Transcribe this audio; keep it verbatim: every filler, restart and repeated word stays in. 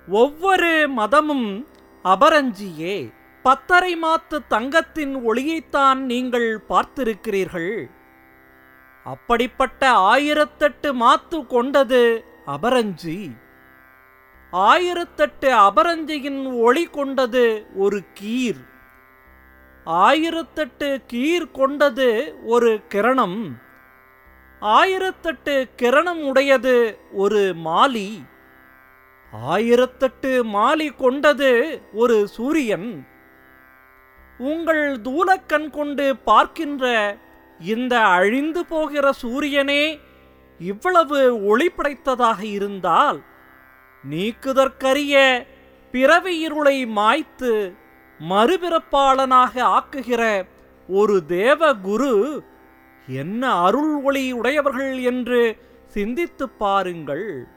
ஒவ்வொரு மதமும் அபரஞ்சியே. பத்தரை மாத்து தங்கத்தின் ஒளியைத்தான் நீங்கள் பார்த்திருக்கிறீர்கள். அப்படிப்பட்ட ஆயிரத்தெட்டு மாத்து கொண்டது அபரஞ்சி. ஆயிரத்தெட்டு அபரஞ்சியின் ஒளி கொண்டது ஒரு கீர். ஆயிரத்தெட்டு கீர் கொண்டது ஒரு கிரணம். ஆயிரத்தெட்டு கிரணம் உடையது ஒரு மாலி. ஆயிரத்தெட்டு மாலி கொண்டது ஒரு சூரியன். உங்கள் தூலக்கண் கொண்டு பார்க்கின்ற இந்த அழிந்து போகிற சூரியனே இவ்வளவு ஒளி படைத்ததாக இருந்தால், நீக்குதற்கரிய பிறவி இருளை மாய்த்து மறுபிறப்பாளனாக ஆக்குகிற ஒரு தேவ குரு என்ன அருள் ஒளி உடையவர்கள் என்று சிந்தித்துப் பாருங்கள்.